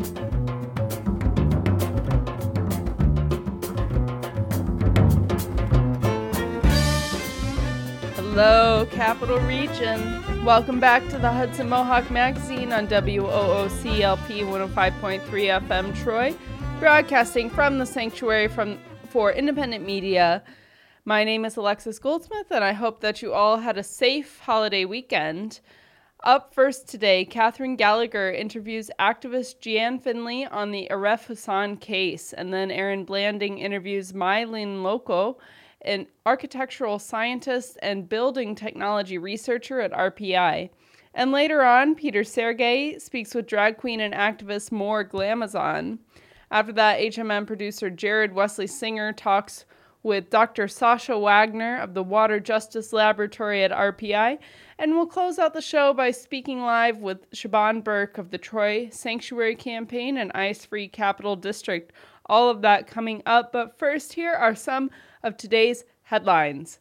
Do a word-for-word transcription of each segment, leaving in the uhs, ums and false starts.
Hello, Capital Region. Welcome back to the Hudson Mohawk Magazine on W O O C L P one oh five point three F M Troy, broadcasting from the Sanctuary from for Independent Media. My name is Alexis Goldsmith, and I hope that you all had a safe holiday weekend. Up first today, Catherine Gallagher interviews activist Jan Finley on the Aref Hassan case, and then Aaron Blanding interviews Mylene Loco, an architectural scientist and building technology researcher at R P I. And later on, Peter Sergey speaks with drag queen and activist Moore Glamazon. After that, H M M producer Jared Wesley Singer talks with Doctor Sasha Wagner of the Water Justice Laboratory at R P I. And we'll close out the show by speaking live with Siobhan Burke of the Troy Sanctuary Campaign and Ice Free Capital District. All of that coming up, but first, here are some of today's headlines.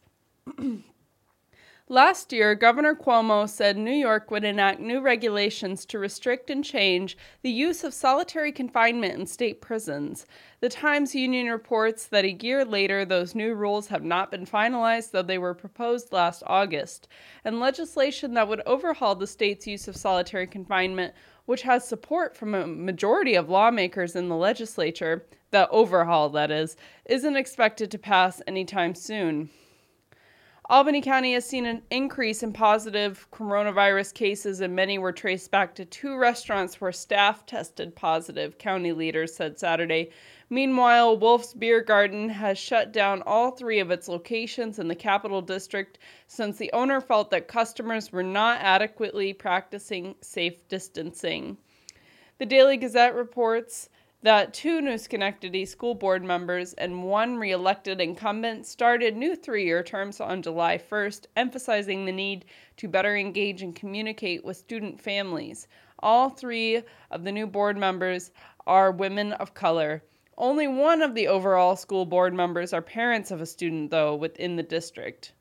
Last year, Governor Cuomo said New York would enact new regulations to restrict and change the use of solitary confinement in state prisons. The Times Union reports that a year later, those new rules have not been finalized, though they were proposed last August. And legislation that would overhaul the state's use of solitary confinement, which has support from a majority of lawmakers in the legislature, the overhaul, that is, isn't expected to pass anytime soon. Albany County has seen an increase in positive coronavirus cases, and many were traced back to two restaurants where staff tested positive, county leaders said Saturday. Meanwhile, Wolf's Beer Garden has shut down all three of its locations in the Capital District since the owner felt that customers were not adequately practicing safe distancing. The Daily Gazette reports that two New Schenectady school board members and one re-elected incumbent started new three-year terms on July first, emphasizing the need to better engage and communicate with student families. All three of the new board members are women of color. Only one of the overall school board members are parents of a student, though, within the district.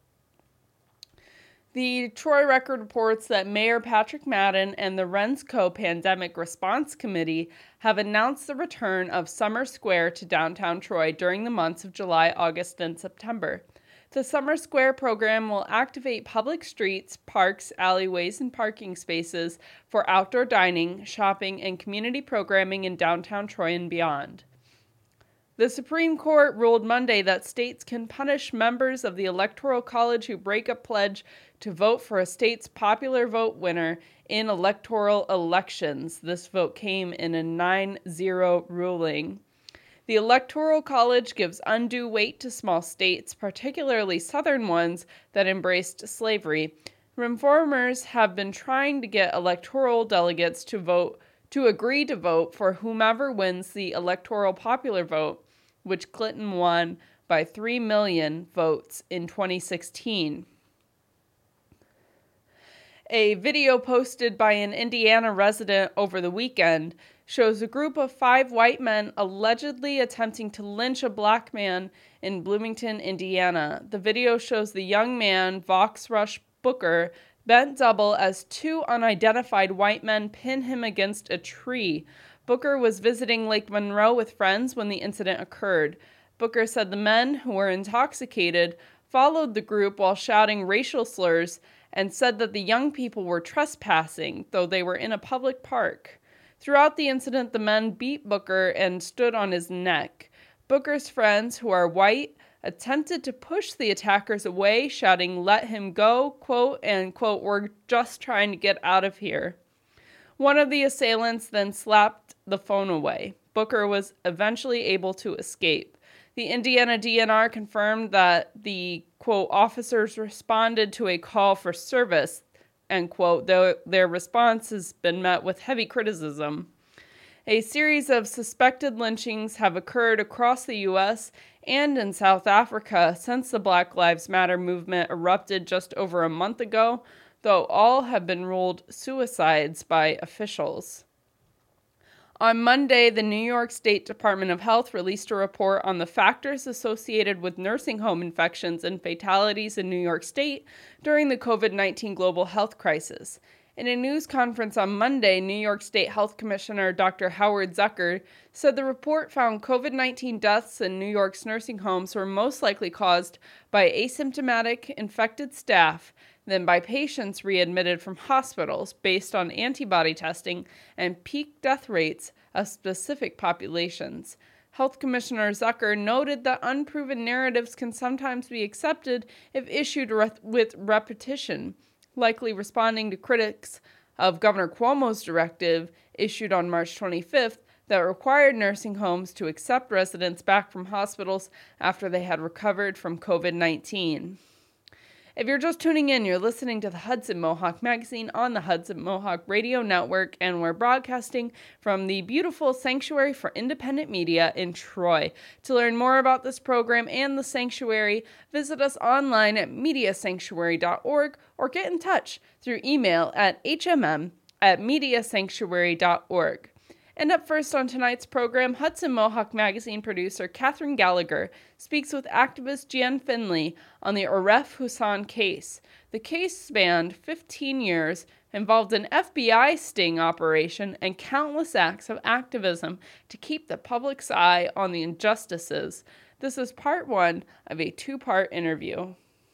The Troy Record reports that Mayor Patrick Madden and the Rensco Pandemic Response Committee have announced the return of Summer Square to downtown Troy during the months of July, August, and September. The Summer Square program will activate public streets, parks, alleyways, and parking spaces for outdoor dining, shopping, and community programming in downtown Troy and beyond. The Supreme Court ruled Monday that states can punish members of the Electoral College who break a pledge to vote for a state's popular vote winner in electoral elections. This vote came in a nine zero ruling. The Electoral College gives undue weight to small states, particularly southern ones that embraced slavery. Reformers have been trying to get electoral delegates to vote to agree to vote for whomever wins the electoral popular vote, which Clinton won by three million votes in twenty sixteen. A video posted by an Indiana resident over the weekend shows a group of five white men allegedly attempting to lynch a black man in Bloomington, Indiana. The video shows the young man, Vox Rush Booker, bent double as two unidentified white men pin him against a tree. Booker was visiting Lake Monroe with friends when the incident occurred. Booker said the men, who were intoxicated, followed the group while shouting racial slurs and said that the young people were trespassing, though they were in a public park. Throughout the incident, the men beat Booker and stood on his neck. Booker's friends, who are white, attempted to push the attackers away, shouting, "Let him go," quote, and, quote, "We're just trying to get out of here." One of the assailants then slapped the phone away. Booker was eventually able to escape. The Indiana D N R confirmed that the, quote, officers responded to a call for service, end quote, though their response has been met with heavy criticism. A series of suspected lynchings have occurred across the U S and in South Africa since the Black Lives Matter movement erupted just over a month ago, though all have been ruled suicides by officials. On Monday, the New York State Department of Health released a report on the factors associated with nursing home infections and fatalities in New York State during the covid nineteen global health crisis. In a news conference on Monday, New York State Health Commissioner Doctor Howard Zucker said the report found covid nineteen deaths in New York's nursing homes were most likely caused by asymptomatic infected staff than by patients readmitted from hospitals based on antibody testing and peak death rates of specific populations. Health Commissioner Zucker noted that unproven narratives can sometimes be accepted if issued re- with repetition, likely responding to critics of Governor Cuomo's directive issued on March twenty-fifth that required nursing homes to accept residents back from hospitals after they had recovered from covid nineteen. If you're just tuning in, you're listening to the Hudson Mohawk Magazine on the Hudson Mohawk Radio Network, and we're broadcasting from the beautiful Sanctuary for Independent Media in Troy. To learn more about this program and the Sanctuary, visit us online at media sanctuary dot org or get in touch through email at h m m at media sanctuary dot org. And up first on tonight's program, Hudson Mohawk Magazine producer Catherine Gallagher speaks with activist Jan Finley on the Aref Hassan case. The case spanned fifteen years, involved an F B I sting operation, and countless acts of activism to keep the public's eye on the injustices. This is part one of a two-part interview.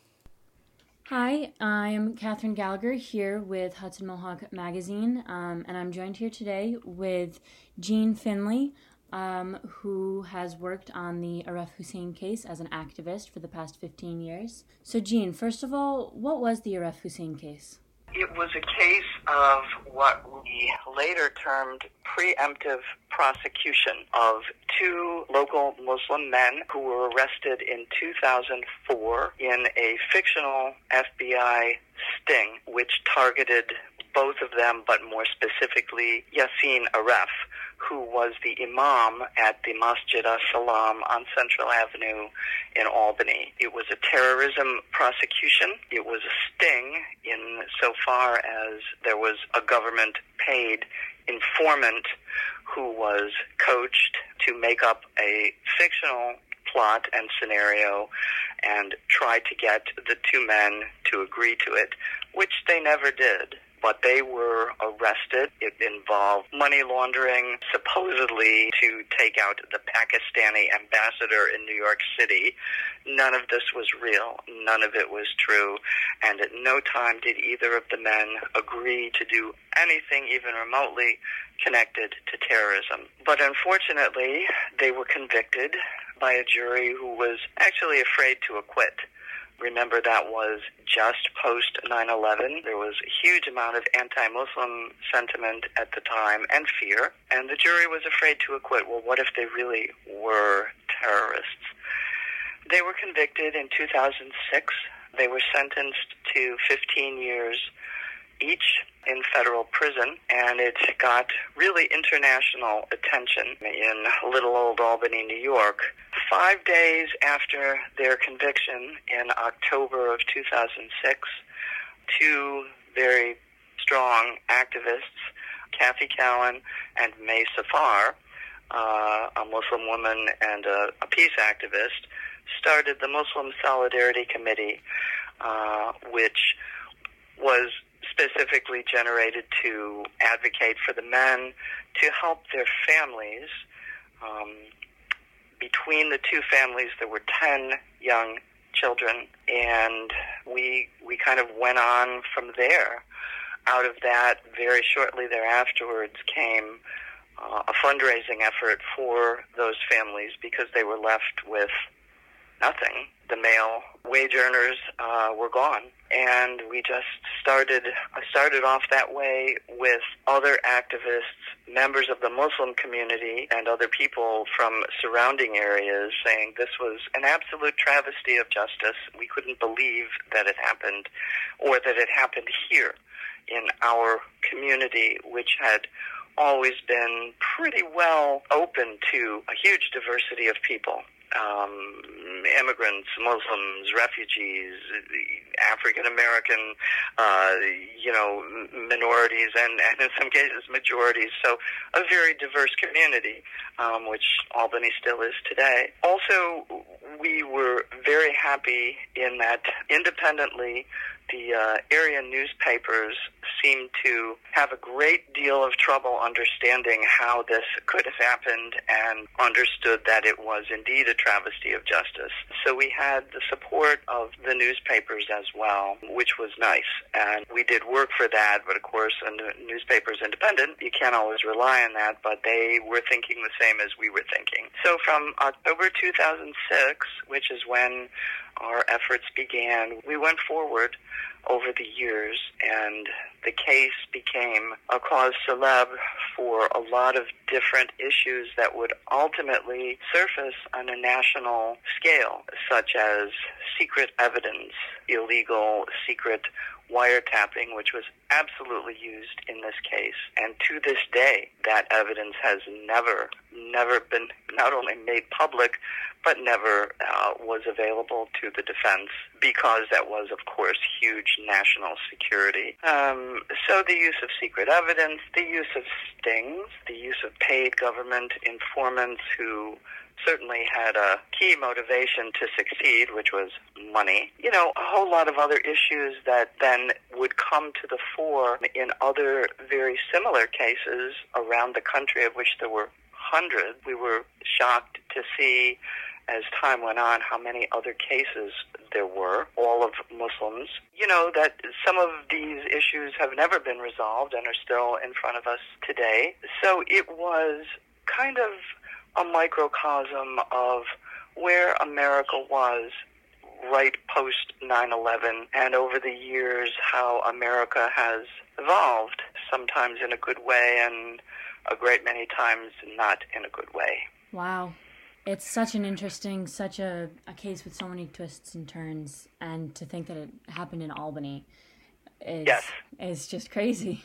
Hi, I'm Catherine Gallagher here with Hudson Mohawk Magazine, um, and I'm joined here today with Jean Finley, um, who has worked on the Aref Hussein case as an activist for the past fifteen years. So Jean, first of all, what was the Aref Hussein case? It was a case of what we later termed preemptive prosecution of two local Muslim men who were arrested in two thousand four in a fictional F B I sting, which targeted both of them, but more specifically Yassin Aref, who was the imam at the Masjid As-Salam on Central Avenue in Albany. It was a terrorism prosecution. It was a sting in so far as there was a government-paid informant who was coached to make up a fictional plot and scenario and try to get the two men to agree to it, which they never did. But they were arrested. It involved money laundering, supposedly to take out the Pakistani ambassador in New York City. None of this was real. None of it was true. And at no time did either of the men agree to do anything even remotely connected to terrorism. But unfortunately, they were convicted by a jury who was actually afraid to acquit. Remember, that was just post nine eleven. There was a huge amount of anti-Muslim sentiment at the time and fear, and the jury was afraid to acquit. Well, what if they really were terrorists? They were convicted in two thousand six. They were sentenced to fifteen years each in federal prison, and it got really international attention in little old Albany, New York. Five days after their conviction in October of two thousand six, two very strong activists, Kathy Cowan and May Safar, uh, a Muslim woman and a, a peace activist, started the Muslim Solidarity Committee, uh, which was specifically generated to advocate for the men, to help their families. Um, between the two families, there were ten young children, and we we kind of went on from there. Out of that, very shortly thereafterwards came uh, a fundraising effort for those families because they were left with nothing. The male wage earners uh, were gone. And we just started started off that way with other activists, members of the Muslim community, and other people from surrounding areas saying this was an absolute travesty of justice. We couldn't believe that it happened, or that it happened here in our community, which had always been pretty well open to a huge diversity of people. Um, immigrants, Muslims, refugees, African American, uh, you know, minorities, and, and in some cases majorities. So a very diverse community, um, which Albany still is today. Also, we were very happy in that independently the uh, area newspapers seemed to have a great deal of trouble understanding how this could have happened and understood that it was indeed a travesty of justice. So we had the support of the newspapers as well, which was nice. And we did work for that, but of course, a newspaper's independent. You can't always rely on that, but they were thinking the same as we were thinking. So from October two thousand six, which is when our efforts began, we went forward over the years, and the case became a cause célèbre for a lot of different issues that would ultimately surface on a national scale, such as secret evidence, illegal secret wiretapping, which was absolutely used in this case. And to this day, that evidence has never, never been not only made public, but never uh, was available to the defense, because that was, of course, huge national security. Um, so the use of secret evidence, the use of stings, the use of paid government informants who certainly had a key motivation to succeed, which was money. You know, a whole lot of other issues that then would come to the fore in other very similar cases around the country, of which there were hundreds. We were shocked to see, as time went on, how many other cases there were, all of Muslims. You know, that some of these issues have never been resolved and are still in front of us today. So it was kind of a microcosm of where America was right post nine eleven, and over the years how America has evolved, sometimes in a good way and a great many times not in a good way. Wow. It's such an interesting, such a, a case with so many twists and turns, and to think that it happened in Albany is, yes. is just crazy.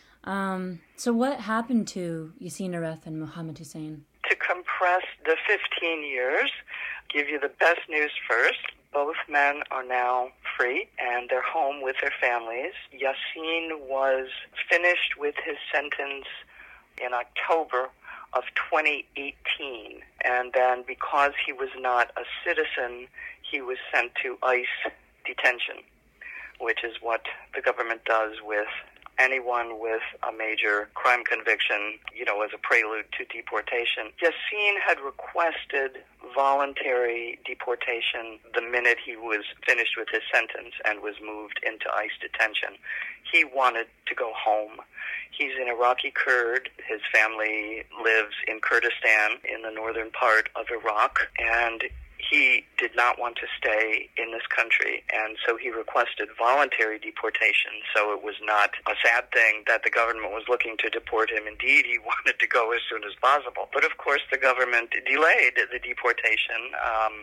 Um, so what happened to Yasin Aref and Mohammed Hussein? To compress the fifteen years, give you the best news first. Both men are now free, and they're home with their families. Yasin was finished with his sentence in October of twenty eighteen, and then because he was not a citizen, he was sent to ICE detention, which is what the government does with anyone with a major crime conviction, you know, as a prelude to deportation. Yasin had requested voluntary deportation the minute he was finished with his sentence and was moved into ICE detention. He wanted to go home. He's an Iraqi Kurd. His family lives in Kurdistan in the northern part of Iraq, and he did not want to stay in this country, and so he requested voluntary deportation. So it was not a sad thing that the government was looking to deport him. Indeed, he wanted to go as soon as possible. But of course, the government delayed the deportation um,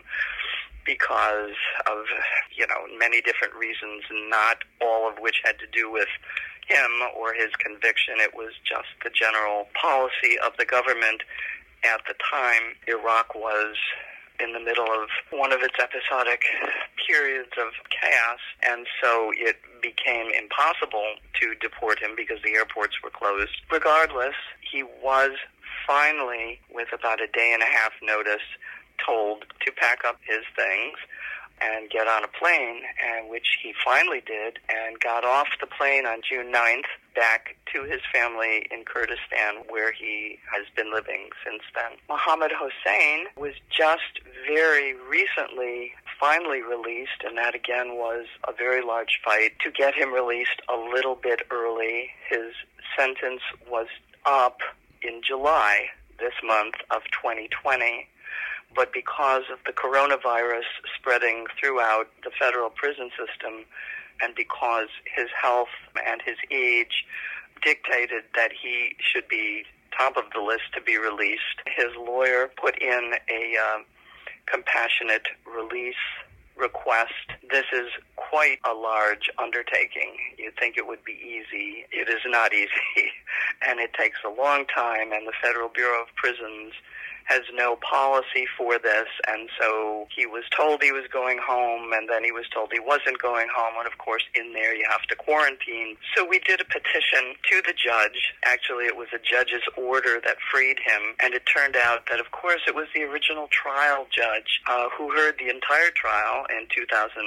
because of, you know, many different reasons, not all of which had to do with him or his conviction. It was just the general policy of the government at the time. Iraq was in the middle of one of its episodic periods of chaos, and so it became impossible to deport him because the airports were closed. Regardless, he was finally, with about a day and a half notice, told to pack up his things and get on a plane, and which he finally did, and got off the plane on June ninth back to his family in Kurdistan, where he has been living since then. Mohammed Hussein was just very recently finally released, and that again was a very large fight to get him released a little bit early. His sentence was up in July this month of twenty twenty. But because of the coronavirus spreading throughout the federal prison system, and because his health and his age dictated that he should be top of the list to be released, his lawyer put in a uh, compassionate release request. This is quite a large undertaking. You'd think it would be easy. It is not easy, and it takes a long time, and the Federal Bureau of Prisons has no policy for this, and so he was told he was going home, and then he was told he wasn't going home, and of course in there you have to quarantine. So we did a petition to the judge. Actually, it was a judge's order that freed him, and it turned out that of course it was the original trial judge uh, who heard the entire trial in two thousand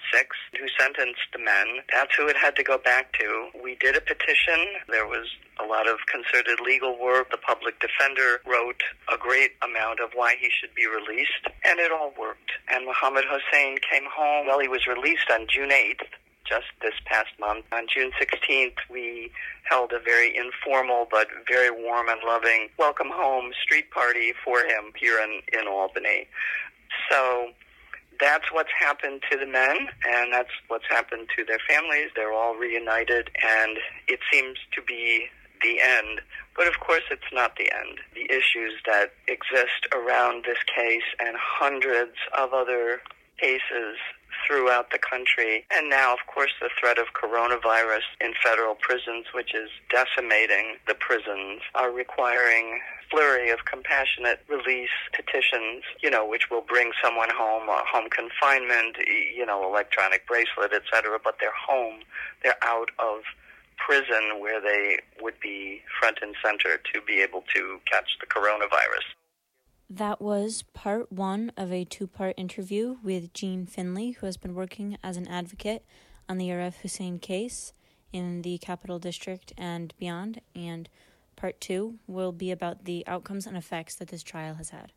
sixth, who sentenced the men. That's who it had to go back to. We did a petition. There was a lot of concerted legal work. The public defender wrote a great amount of why he should be released, and it all worked. And Mohammed Hossein came home. Well, he was released on June eighth, just this past month. On June sixteenth, we held a very informal but very warm and loving welcome home street party for him here in, in Albany. So that's what's happened to the men, and that's what's happened to their families. They're all reunited, and it seems to be the end. But of course, it's not the end. The issues that exist around this case and hundreds of other cases throughout the country, and now, of course, the threat of coronavirus in federal prisons, which is decimating the prisons, are requiring flurry of compassionate release petitions, you know, which will bring someone home, uh, home confinement, you know, electronic bracelet, et cetera, but they're home. They're out of prison where they would be front and center to be able to catch the coronavirus. That was part one of a two-part interview with Jean Finley, who has been working as an advocate on the Aref Hussein case in the Capital District and beyond, and part two will be about the outcomes and effects that this trial has had.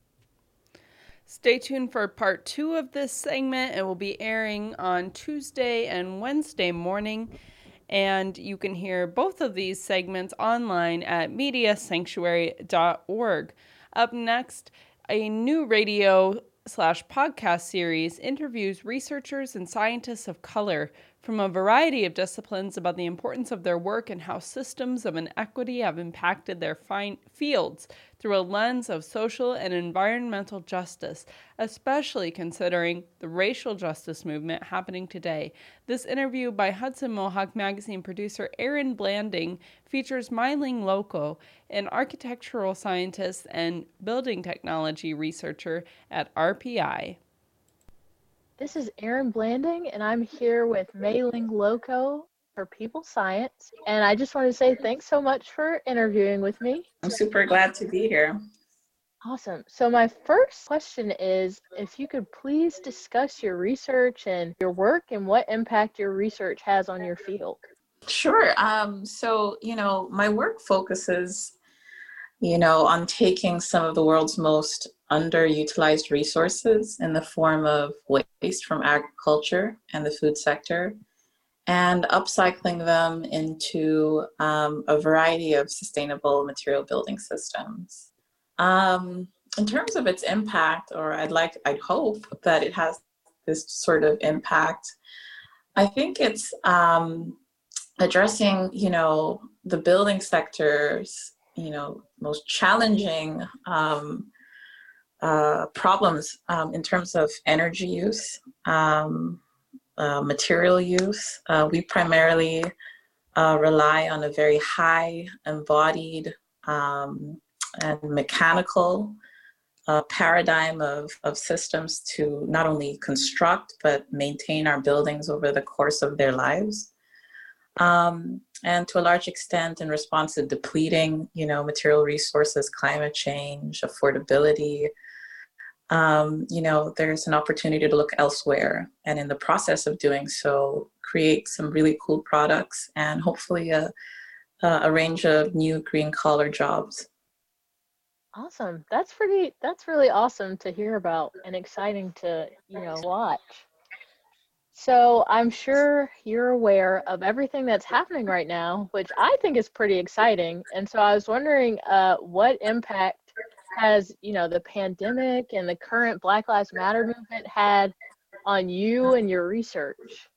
Stay tuned for part two of this segment. It will be airing on Tuesday and Wednesday morning, and you can hear both of these segments online at media sanctuary dot org. Up next, a new radio slash podcast series interviews researchers and scientists of color from a variety of disciplines about the importance of their work and how systems of inequity have impacted their fine fields through a lens of social and environmental justice, especially considering the racial justice movement happening today. This interview by Hudson Mohawk Magazine producer Aaron Blanding features Myling Loco, an architectural scientist and building technology researcher at R P I. This is Aaron Blanding, and I'm here with Myling Loco for People Science. And I just want to say thanks so much for interviewing with me. I'm super glad to be here. Awesome. So my first question is, if you could please discuss your research and your work and what impact your research has on your field. Sure. Um, so, you know, my work focuses, you know, on taking some of the world's most underutilized resources in the form of waste from agriculture and the food sector and upcycling them into um, a variety of sustainable material building systems. Um, in terms of its impact, or I'd like, I'd hope that it has this sort of impact, I think it's um, addressing, you know, the building sector's, you know, most challenging um, uh, problems um, in terms of energy use, um, uh, material use. Uh, we primarily uh, rely on a very high embodied um, and mechanical uh, paradigm of, of systems to not only construct but maintain our buildings over the course of their lives. Um, and to a large extent in response to depleting, you know, material resources, climate change, affordability, um, you know, there's an opportunity to look elsewhere. And in the process of doing so, create some really cool products and hopefully a, a range of new green collar jobs. Awesome. That's pretty, that's really awesome to hear about and exciting to, you know, watch. So I'm sure you're aware of everything that's happening right now, which I think is pretty exciting. And so I was wondering uh, what impact has, you know, the pandemic and the current Black Lives Matter movement had on you and your research?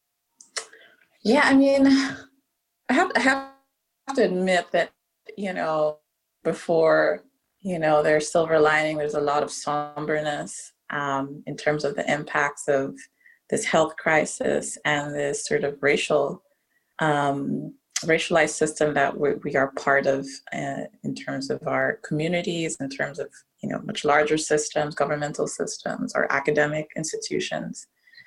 Yeah, I mean, I have, I have to admit that, you know, before, you know, there's silver lining, there's a lot of somberness um, in terms of the impacts of this health crisis and this sort of racial, um, racialized system that we, we are part of uh, in terms of our communities, in terms of, you know, much larger systems, governmental systems, or academic institutions.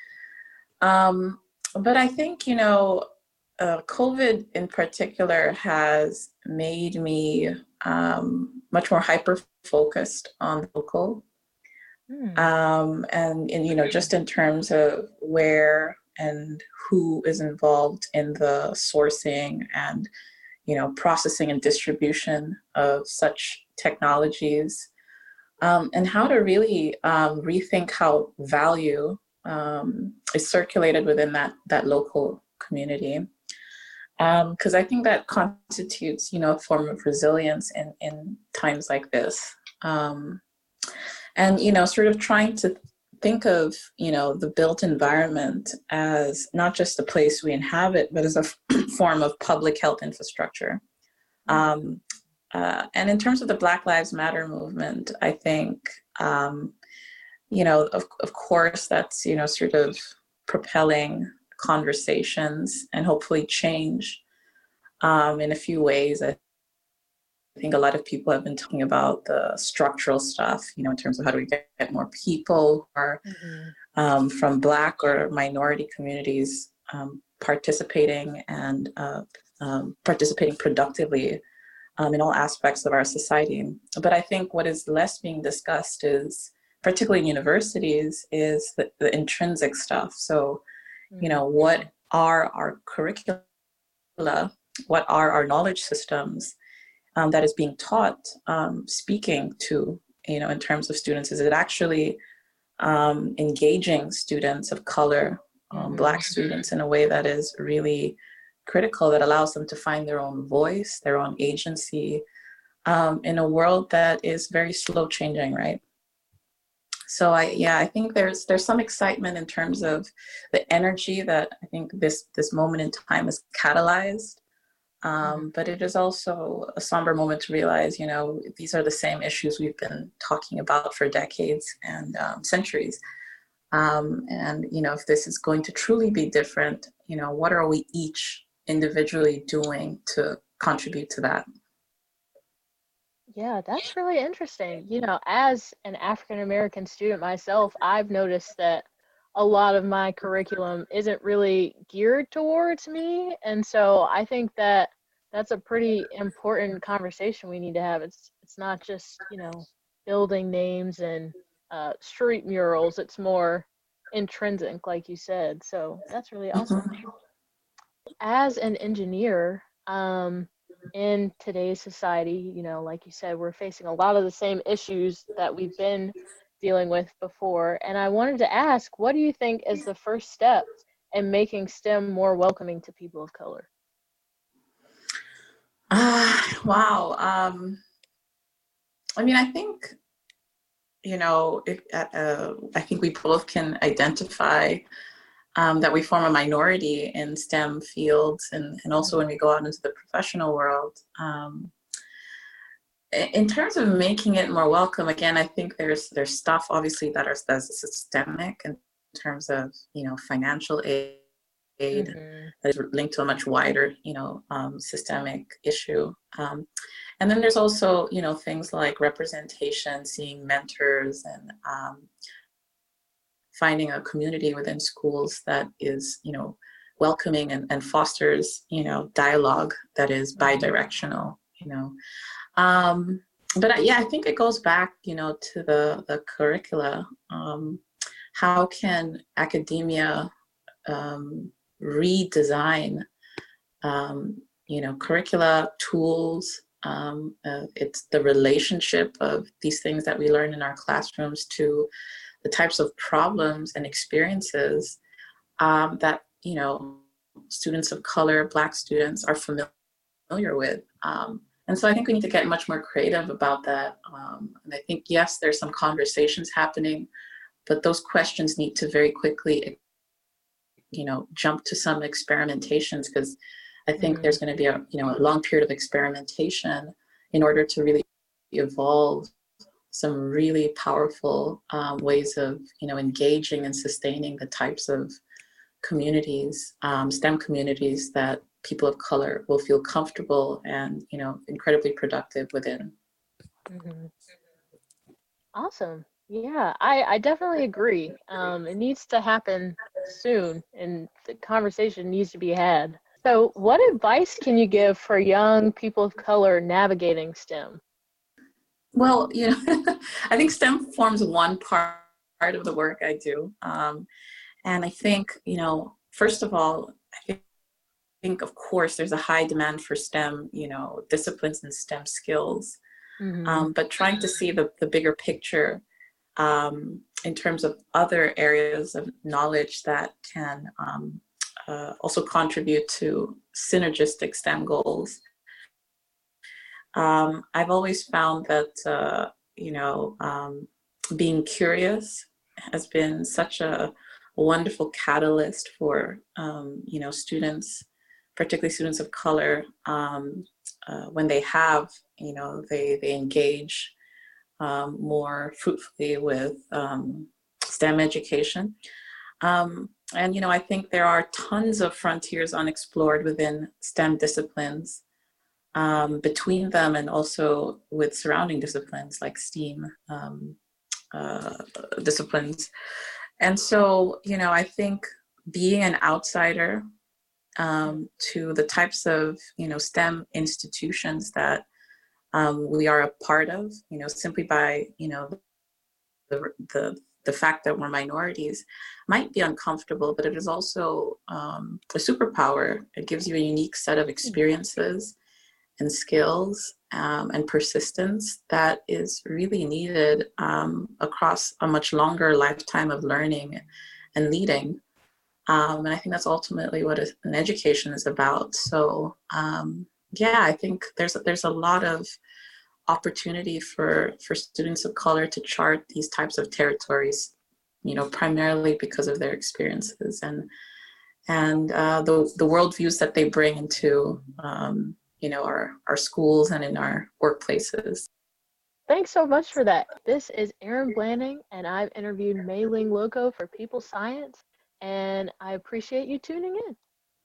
Um, but I think, you know, uh, COVID in particular has made me um, much more hyper-focused on the local. Hmm. Um, and, and, you know, just in terms of where and who is involved in the sourcing and, you know, processing and distribution of such technologies, um, and how to really um, rethink how value um, is circulated within that, that local community. Because um, I think that constitutes, you know, a form of resilience in, in times like this. Um, and, you know, sort of trying to think of, you know, the built environment as not just a place we inhabit, but as a form of public health infrastructure. Um, uh, and in terms of the Black Lives Matter movement, I think, um, you know, of, of course, that's, you know, sort of propelling conversations and hopefully change um, in a few ways. I think a lot of people have been talking about the structural stuff, you know, in terms of how do we get more people who are mm-hmm. um, from Black or minority communities um, participating and uh, um, participating productively um, in all aspects of our society. But I think what is less being discussed is, particularly in universities, is the, the intrinsic stuff. So, you know, what are our curricula? What are our knowledge systems um, that is being taught, um, speaking to, you know, in terms of students? Is it actually um, engaging students of color, um, mm-hmm. Black students, in a way that is really critical, that allows them to find their own voice, their own agency, um, in a world that is very slow changing, right? So I, yeah, I think there's there's some excitement in terms of the energy that I think this this moment in time has catalyzed. Um, but it is also a somber moment to realize, you know, these are the same issues we've been talking about for decades and um, centuries. Um, and, you know, if this is going to truly be different, you know, what are we each individually doing to contribute to that? Yeah, that's really interesting. You know, as an African American student myself, I've noticed that a lot of my curriculum isn't really geared towards me. And so I think that that's a pretty important conversation we need to have. It's it's not just, you know, building names and uh, street murals. It's more intrinsic, like you said. So that's really awesome. Mm-hmm. As an engineer, um, in today's society, you know, like you said, we're facing a lot of the same issues that we've been dealing with before. And I wanted to ask, what do you think is the first step in making STEM more welcoming to people of color? Uh, wow. Um, I mean, I think, you know, if, uh, I think we both can identify um, that we form a minority in STEM fields, and, and also when we go out into the professional world. Um, in terms of making it more welcome, again, I think there's there's stuff obviously that are that's systemic in terms of, you know, financial aid, aid mm-hmm. that is linked to a much wider, you know, um, systemic issue. Um, and then there's also, you know, things like representation, seeing mentors, and um, finding a community within schools that is, you know, welcoming and, and fosters, you know, dialogue that is bi-directional, you know. Um, but I, yeah, I think it goes back, you know, to the, the curricula. Um, how can academia um, redesign, um, you know, curricula, tools? Um, uh, it's the relationship of these things that we learn in our classrooms to the types of problems and experiences um, that, you know, students of color, Black students are familiar with. Um, And so I think we need to get much more creative about that. Um, and I think, yes, there's some conversations happening, but those questions need to very quickly, you know, jump to some experimentations, because I think mm-hmm. there's going to be a, you know, a long period of experimentation in order to really evolve some really powerful um, ways of, you know, engaging and sustaining the types of communities, um, STEM communities that people of color will feel comfortable and, you know, incredibly productive within. Mm-hmm. Awesome. Yeah, I, I definitely agree. Um, it needs to happen soon, and the conversation needs to be had. So what advice can you give for young people of color navigating STEM? Well, you know, I think STEM forms one part part of the work I do. Um, and I think, you know, first of all, I think, think of course there's a high demand for STEM, you know, disciplines and STEM skills, mm-hmm. um, but trying to see the, the bigger picture um, in terms of other areas of knowledge that can um, uh, also contribute to synergistic STEM goals. Um, I've always found that, uh, you know, um, being curious has been such a wonderful catalyst for, um, you know, students, particularly students of color, um, uh, when they have, you know, they, they engage um, more fruitfully with um, STEM education. Um, and, you know, I think there are tons of frontiers unexplored within STEM disciplines, um, between them and also with surrounding disciplines like STEAM um, uh, disciplines. And so, you know, I think being an outsider um, to the types of, you know, STEM institutions that um, we are a part of, you know, simply by, you know, the, the, the fact that we're minorities might be uncomfortable, but it is also um, a superpower. It gives you a unique set of experiences and skills um, and persistence that is really needed um, across a much longer lifetime of learning and leading. Um, and I think that's ultimately what an education is about. So um, yeah, I think there's there's a lot of opportunity for, for students of color to chart these types of territories, you know, primarily because of their experiences and and uh, the the worldviews that they bring into um, you know, our, our schools and in our workplaces. Thanks so much for that. This is Erin Blanding, and I've interviewed Mei Ling Loco for People Science, and I appreciate you tuning in.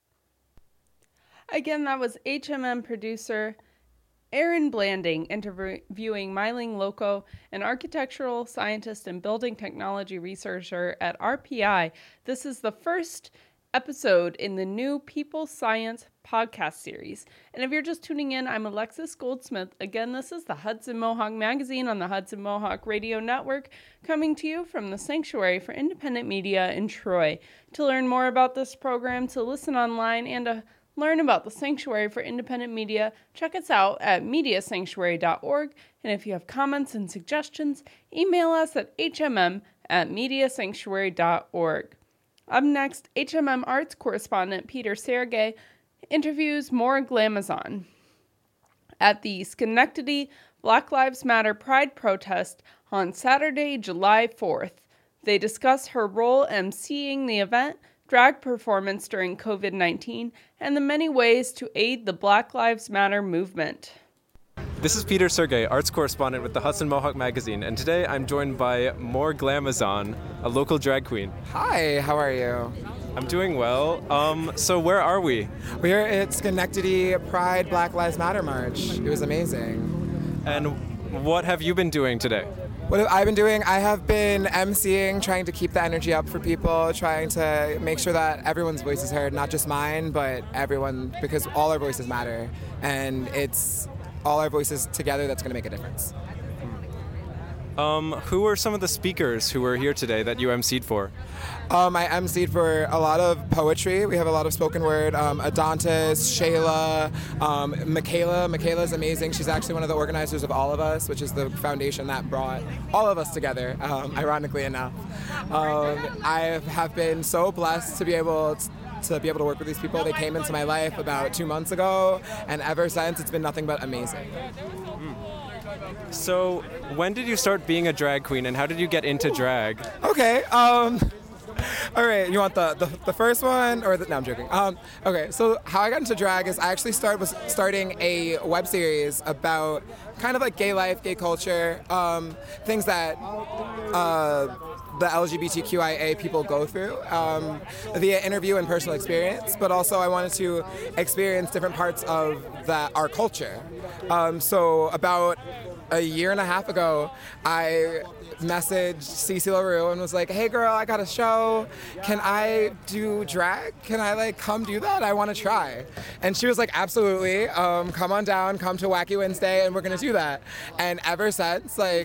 Again, that was H M M producer Erin Blanding interviewing Mei Ling Loco, an architectural scientist and building technology researcher at R P I. This is the first episode in the new People Science podcast series. And if you're just tuning in, I'm Alexis Goldsmith. Again, this is the Hudson Mohawk Magazine on the Hudson Mohawk Radio Network, coming to you from the Sanctuary for Independent Media in Troy. To learn more about this program, to listen online, and to learn about the Sanctuary for Independent Media, check us out at media sanctuary dot org. And if you have comments and suggestions, email us at h m m at media sanctuary dot org. Up next, H M M Arts correspondent Peter Sergey interviews Mor Glamazon. At the Schenectady Black Lives Matter Pride protest on Saturday, July fourth, they discuss her role emceeing the event, drag performance during covid nineteen, and the many ways to aid the Black Lives Matter movement. This is Peter Sergey, arts correspondent with the Hudson Mohawk Magazine, and today I'm joined by Mor Glamazon, a local drag queen. Hi, how are you? I'm doing well. Um, so where are we? We are at Schenectady Pride Black Lives Matter March. It was amazing. And what have you been doing today? What have I been doing? I have been emceeing, trying to keep the energy up for people, trying to make sure that everyone's voice is heard, not just mine, but everyone, because all our voices matter. And it's all our voices together that's going to make a difference. Um, who are some of the speakers who were here today that you emceed for? Um, I emceed for a lot of poetry. We have a lot of spoken word. Um, Adantis, Shayla, um, Michaela. Michaela's amazing. She's actually one of the organizers of All of Us, which is the foundation that brought all of us together, um, ironically enough. Um, I have been so blessed to be able to to be able to work with these people. They came into my life about two months ago, and ever since it's been nothing but amazing. Mm. So when did you start being a drag queen, and how did you get into drag? Okay, um, all right, you want the, the, the first one, or the, no, I'm joking. Um, okay, so how I got into drag is I actually started was starting a web series about kind of like gay life, gay culture, um, things that uh, the L G B T Q I A people go through um, via interview and personal experience, but also I wanted to experience different parts of that our culture. Um, so about a year and a half ago, I messaged Cece LaRue and was like, hey girl, I got a show. Can I do drag? Can I like come do that? I want to try. And she was like, absolutely. Um, come on down, come to Wacky Wednesday, and we're going to do that. And ever since, like,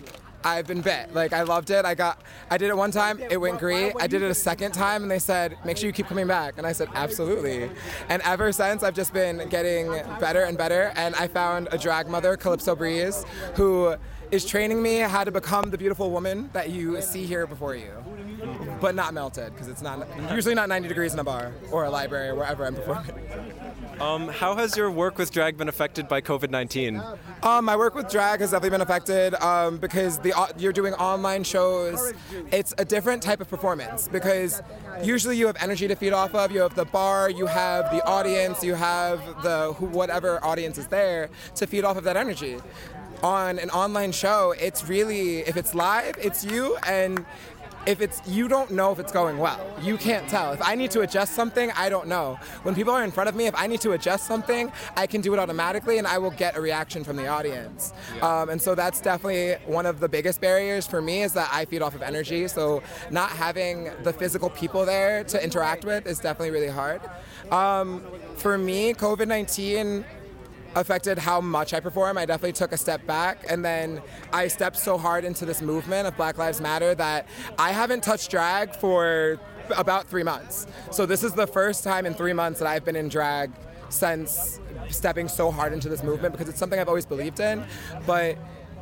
I've been bit. Like, I loved it. I got, I did it one time, it went great. I did it a second time, and they said, make sure you keep coming back. And I said, absolutely. And ever since, I've just been getting better and better. And I found a drag mother, Calypso Breeze, who is training me how to become the beautiful woman that you see here before you, but not melted, because it's not usually not ninety degrees in a bar or a library or wherever I'm performing. Um, how has your work with drag been affected by COVID nineteen? Um, my work with drag has definitely been affected um, because the uh, you're doing online shows. It's a different type of performance because usually you have energy to feed off of. You have the bar, you have the audience, you have the who, whatever audience is there to feed off of that energy. On an online show, it's really, if it's live, it's you, and if it's, you don't know if it's going well. You can't tell. If I need to adjust something, I don't know. When people are in front of me, if I need to adjust something, I can do it automatically and I will get a reaction from the audience. Yeah. Um, and so that's definitely one of the biggest barriers for me, is that I feed off of energy. So not having the physical people there to interact with is definitely really hard. Um, for me, COVID nineteen affected how much I perform. I definitely took a step back, and then I stepped so hard into this movement of Black Lives Matter that I haven't touched drag for about three months. So this is the first time in three months that I've been in drag since stepping so hard into this movement, because it's something I've always believed in, but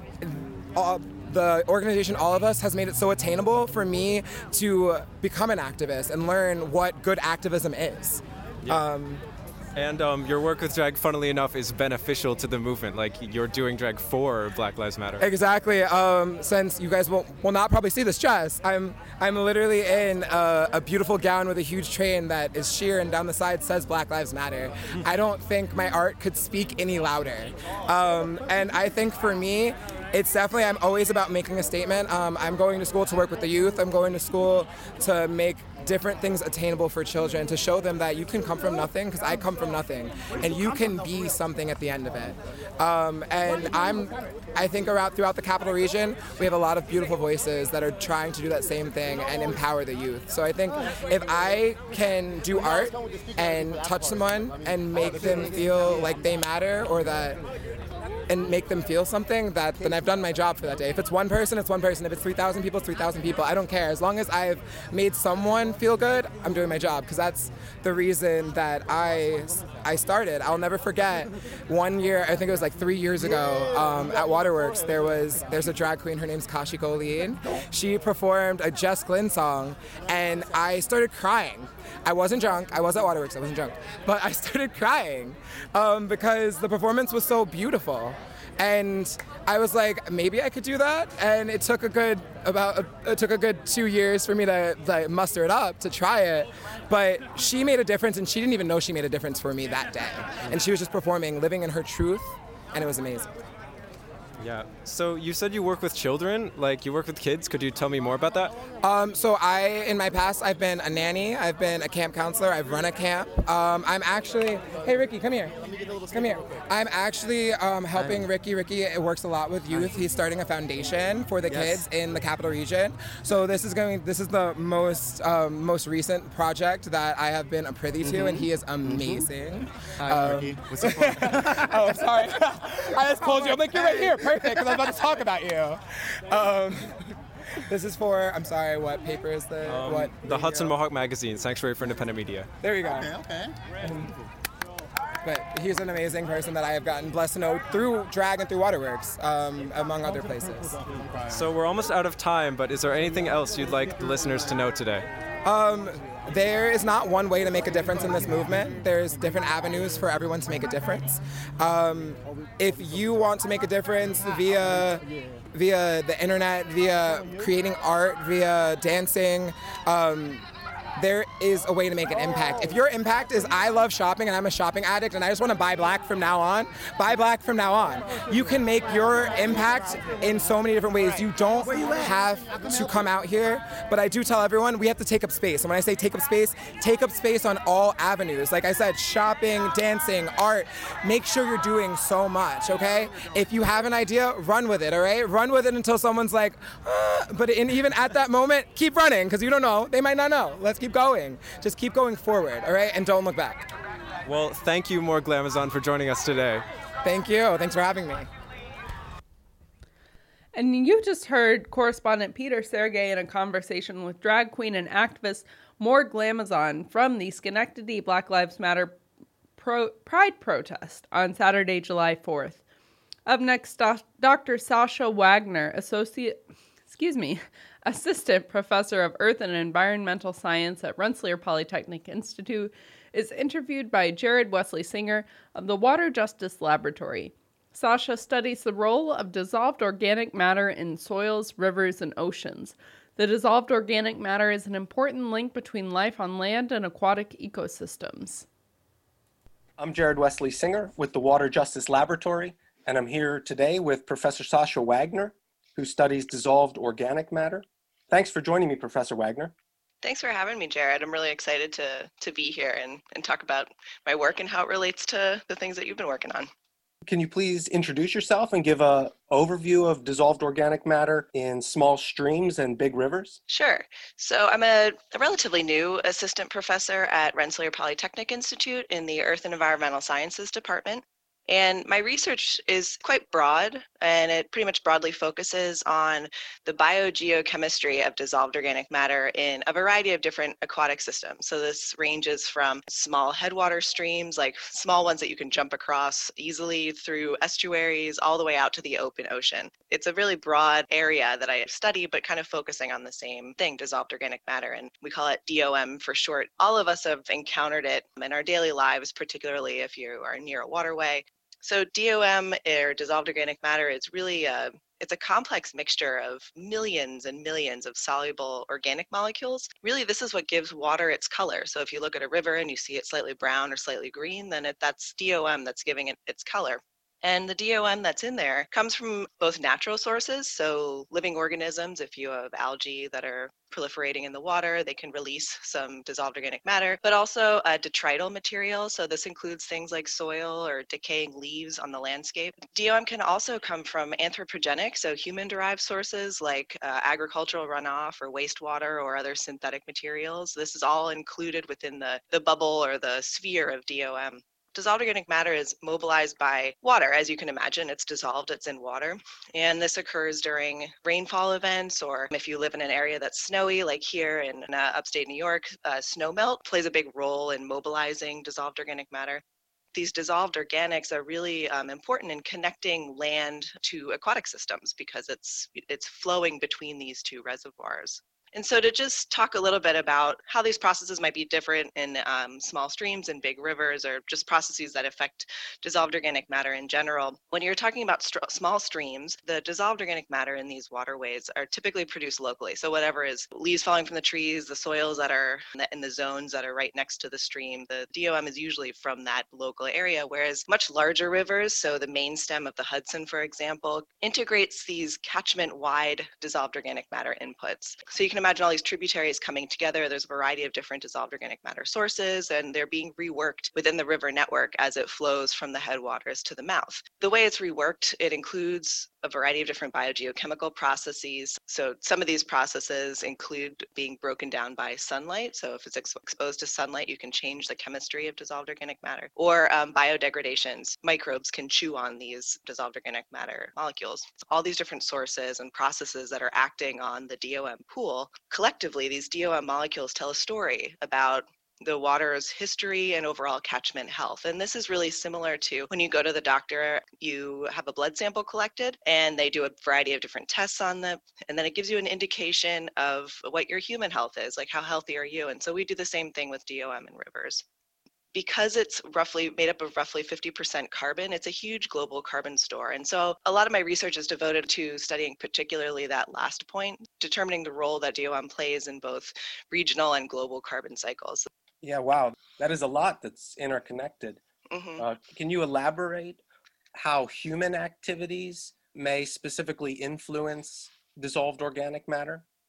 all, the organization All of Us has made it so attainable for me to become an activist and learn what good activism is. Yeah. Um, And um, your work with drag, funnily enough, is beneficial to the movement. Like, you're doing drag for Black Lives Matter. Exactly. Um, since you guys will, will not probably see this dress, I'm I'm literally in a, a beautiful gown with a huge train that is sheer, and down the side says Black Lives Matter. I don't think my art could speak any louder. Um, and I think for me, it's definitely, I'm always about making a statement. Um, I'm going to school to work with the youth. I'm going to school to make different things attainable for children, to show them that you can come from nothing, because I come from nothing, and you can be something at the end of it. Um, and I'm, I think around throughout the Capital Region, we have a lot of beautiful voices that are trying to do that same thing and empower the youth. So I think if I can do art and touch someone and make them feel like they matter, or that and make them feel something, that then I've done my job for that day. If it's one person, it's one person. If it's three thousand people, it's three thousand people. I don't care. As long as I've made someone feel good, I'm doing my job, because that's the reason that I I started. I'll never forget one year, I think it was like three years ago, um, at Waterworks, there was, there's a drag queen, her name's Kashi Colleen. She performed a Jess Glynn song, and I started crying. I wasn't drunk, I was at Waterworks, I wasn't drunk, but I started crying um, because the performance was so beautiful. And I was like, maybe I could do that. And it took a good about it took a good two years for me to like, muster it up to try it. But she made a difference, and she didn't even know she made a difference for me that day. And she was just performing, living in her truth, and it was amazing. Yeah. So you said you work with children, like you work with kids. Could you tell me more about that? Um, so I, in my past, I've been a nanny, I've been a camp counselor, I've run a camp. Um, I'm actually, hey Ricky, come here, come here. I'm actually um, helping Ricky. Ricky works a lot with youth. He's starting a foundation for the kids in the Capital Region. So this is going, this is the most um, most recent project that I have been a privy to, mm-hmm. and he is amazing. Hi, um, Ricky. What's up? Oh, I'm sorry. I just told you. I'm like, you're right here. Perfect, because I'm about to talk about you. Um, this is for, I'm sorry, what paper is the, Um, what? the Hudson Mohawk Magazine, Sanctuary for Independent Media. There you go. Okay, okay. Um, but he's an amazing person that I have gotten blessed to know through drag and through Waterworks, um, among other places. So we're almost out of time, but is there anything else you'd like the listeners to know today? Um, there is not one way to make a difference in this movement. There's different avenues for everyone to make a difference. Um, if you want to make a difference via via the internet, via creating art, via dancing, um, there is a way to make an impact. If your impact is, I love shopping and I'm a shopping addict and I just want to buy black from now on, buy black from now on. You can make your impact in so many different ways. You don't have to come out here, but I do tell everyone we have to take up space. And when I say take up space, take up space on all avenues. Like I said, shopping, dancing, art, make sure you're doing so much, okay? If you have an idea, run with it, all right? Run with it until someone's like, ah, but in, even at that moment, keep running, because you don't know. They might not know. Let's keep going. Just keep going forward, all right? And don't look back. Well, thank you, More Glamazon, for joining us today. Thank you. Thanks for having me. And you just heard correspondent Peter Sergey in a conversation with drag queen and activist Morg Lamazon from the Schenectady Black Lives Matter Pro- Pride protest on Saturday, July fourth. Up next, doc- Doctor Sasha Wagner, associate, excuse me, assistant professor of Earth and Environmental Science at Rensselaer Polytechnic Institute, is interviewed by Jared Wesley Singer of the Water Justice Laboratory. Sasha studies the role of dissolved organic matter in soils, rivers, and oceans. The dissolved organic matter is an important link between life on land and aquatic ecosystems. I'm Jared Wesley Singer with the Water Justice Laboratory, and I'm here today with Professor Sasha Wagner, who studies dissolved organic matter. Thanks for joining me, Professor Wagner. Thanks for having me, Jared. I'm really excited to to be here and, and talk about my work and how it relates to the things that you've been working on. Can you please introduce yourself and give an overview of dissolved organic matter in small streams and big rivers? Sure. So I'm a, a relatively new assistant professor at Rensselaer Polytechnic Institute in the Earth and Environmental Sciences Department. And my research is quite broad, and it pretty much broadly focuses on the biogeochemistry of dissolved organic matter in a variety of different aquatic systems. So this ranges from small headwater streams, like small ones that you can jump across easily through estuaries, all the way out to the open ocean. It's a really broad area that I study, but kind of focusing on the same thing, dissolved organic matter, and we call it D O M for short. All of us have encountered it in our daily lives, particularly if you are near a waterway. So D O M, or dissolved organic matter, is really a, it's a complex mixture of millions and millions of soluble organic molecules. Really, this is what gives water its color. So if you look at a river and you see it slightly brown or slightly green, then it, that's D O M that's giving it its color. And the D O M that's in there comes from both natural sources, so living organisms. If you have algae that are proliferating in the water, they can release some dissolved organic matter, but also uh, detrital material. So this includes things like soil or decaying leaves on the landscape. D O M can also come from anthropogenic, so human-derived sources like uh, agricultural runoff or wastewater or other synthetic materials. This is all included within the, the bubble or the sphere of D O M. Dissolved organic matter is mobilized by water. As you can imagine, it's dissolved, it's in water. And this occurs during rainfall events, or if you live in an area that's snowy, like here in uh, upstate New York, uh, snow melt plays a big role in mobilizing dissolved organic matter. These dissolved organics are really um, important in connecting land to aquatic systems because it's it's flowing between these two reservoirs. And so to just talk a little bit about how these processes might be different in um, small streams and big rivers, or just processes that affect dissolved organic matter in general. When you're talking about st- small streams, the dissolved organic matter in these waterways are typically produced locally. So whatever is leaves falling from the trees, the soils that are in the, in the zones that are right next to the stream, the D O M is usually from that local area, whereas much larger rivers, so the main stem of the Hudson, for example, integrates these catchment-wide dissolved organic matter inputs. So you can imagine all these tributaries coming together. There's a variety of different dissolved organic matter sources, and they're being reworked within the river network as it flows from the headwaters to the mouth. The way it's reworked, it includes a variety of different biogeochemical processes. So some of these processes include being broken down by sunlight. So if it's ex- exposed to sunlight, you can change the chemistry of dissolved organic matter. Or um, biodegradations. Microbes can chew on these dissolved organic matter molecules. All these different sources and processes that are acting on the D O M pool, collectively, these D O M molecules tell a story about the water's history and overall catchment health. And this is really similar to when you go to the doctor, you have a blood sample collected and they do a variety of different tests on them. And then it gives you an indication of what your human health is, like how healthy are you? And so we do the same thing with D O M in rivers. Because it's roughly made up of roughly fifty percent carbon, it's a huge global carbon store. And so a lot of my research is devoted to studying particularly that last point, determining the role that D O M plays in both regional and global carbon cycles. Yeah, wow, that is a lot that's interconnected. Mm-hmm. Uh, can you elaborate how human activities may specifically influence dissolved organic matter?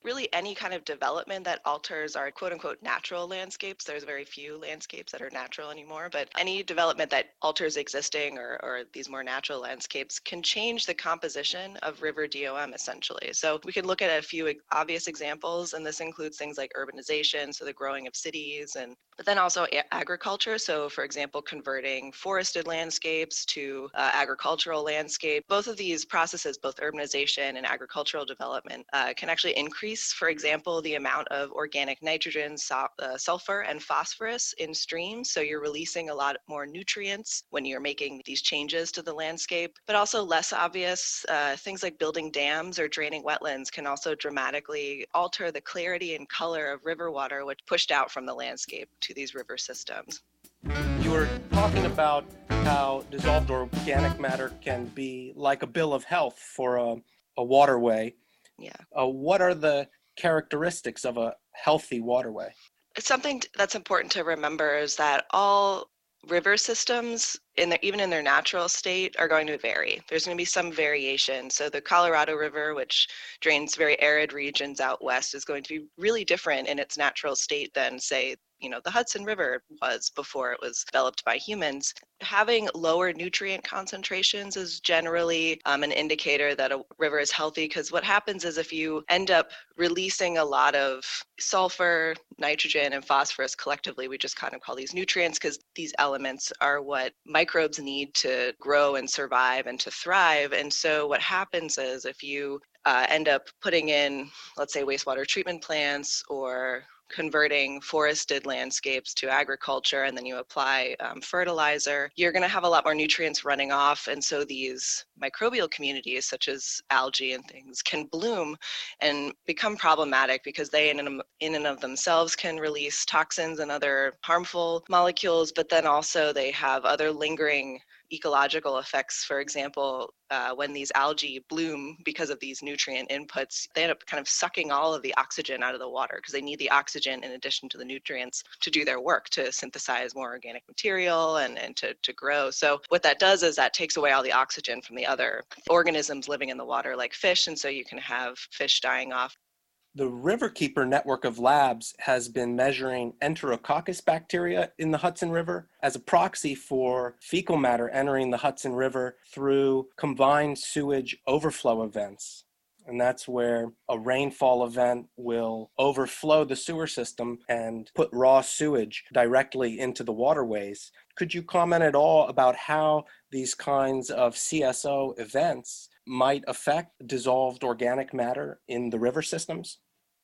really any kind of development that alters our quote unquote natural landscapes. There's very few landscapes that are natural anymore, but any development that alters existing or, or these more natural landscapes can change the composition of river D O M essentially. So we can look at a few obvious examples, and this includes things like urbanization, so the growing of cities, and but then also a- agriculture. So for example, converting forested landscapes to uh, agricultural landscape. Both of these processes, both urbanization and agricultural development, uh, can actually increase, for example, the amount of organic nitrogen, so, uh, sulfur, and phosphorus in streams. So you're releasing a lot more nutrients when you're making these changes to the landscape. But also less obvious, uh, things like building dams or draining wetlands can also dramatically alter the clarity and color of river water, which pushed out from the landscape to these river systems. You were talking about how dissolved organic matter can be like a bill of health for a, a waterway. Yeah. Uh, what are the characteristics of a healthy waterway? It's something that's important to remember is that all river systems, in the, even in their natural state, are going to vary. There's going to be some variation. So the Colorado River, which drains very arid regions out west, is going to be really different in its natural state than, say, you know, the Hudson River was before it was developed by humans. Having lower nutrient concentrations is generally um, an indicator that a river is healthy, because what happens is if you end up releasing a lot of sulfur, nitrogen, and phosphorus collectively, we just kind of call these nutrients because these elements are what microbes need to grow and survive and to thrive. And so what happens is if you uh, end up putting in, let's say, wastewater treatment plants or converting forested landscapes to agriculture, and then you apply um, fertilizer, you're going to have a lot more nutrients running off. And so these microbial communities, such as algae and things, can bloom and become problematic because they in and, in and of themselves can release toxins and other harmful molecules, but then also they have other lingering ecological effects. For example, uh, when these algae bloom because of these nutrient inputs, they end up kind of sucking all of the oxygen out of the water because they need the oxygen in addition to the nutrients to do their work, to synthesize more organic material and, and to, to grow. So what that does is that takes away all the oxygen from the other organisms living in the water like fish, and so you can have fish dying off. The Riverkeeper network of labs has been measuring Enterococcus bacteria in the Hudson River as a proxy for fecal matter entering the Hudson River through combined sewage overflow events. And that's where a rainfall event will overflow the sewer system and put raw sewage directly into the waterways. Could you comment at all about how these kinds of C S O events might affect dissolved organic matter in the river systems?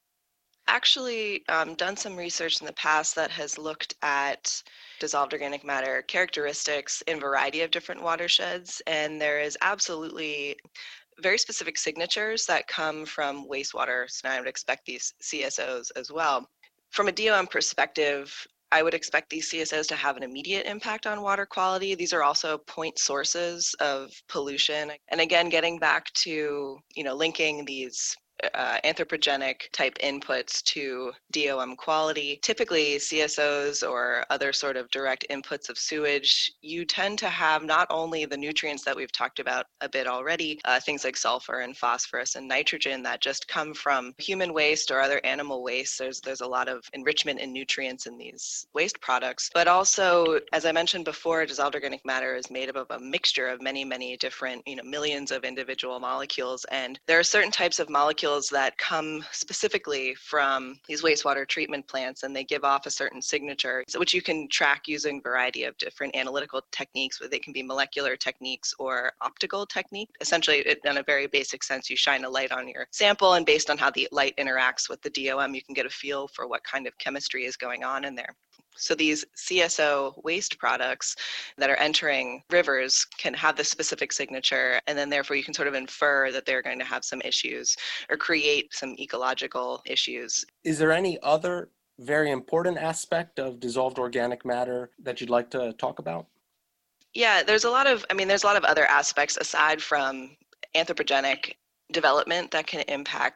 Actually um, done some research in the past that has looked at dissolved organic matter characteristics in a variety of different watersheds, and there is absolutely very specific signatures that come from wastewater, so I would expect these C S Os as well. From a D O M perspective, I would expect these C S Os to have an immediate impact on water quality. These are also point sources of pollution. And again, getting back to, you know, linking these Uh, anthropogenic type inputs to D O M quality. Typically, C S Os or other sort of direct inputs of sewage, you tend to have not only the nutrients that we've talked about a bit already, uh, things like sulfur and phosphorus and nitrogen that just come from human waste or other animal waste. There's there's a lot of enrichment in nutrients in these waste products. But also, as I mentioned before, dissolved organic matter is made up of a mixture of many, many different, you know, millions of individual molecules. And there are certain types of molecules that come specifically from these wastewater treatment plants, and they give off a certain signature, which you can track using a variety of different analytical techniques. They can be molecular techniques or optical technique. Essentially, it, in a very basic sense, you shine a light on your sample, and based on how the light interacts with the D O M, you can get a feel for what kind of chemistry is going on in there. So these C S O waste products that are entering rivers can have this specific signature, and then therefore you can sort of infer that they're going to have some issues or create some ecological issues. Is there any other very important aspect of dissolved organic matter that you'd like to talk about? Yeah, there's a lot of, I mean, there's a lot of other aspects aside from anthropogenic development that can impact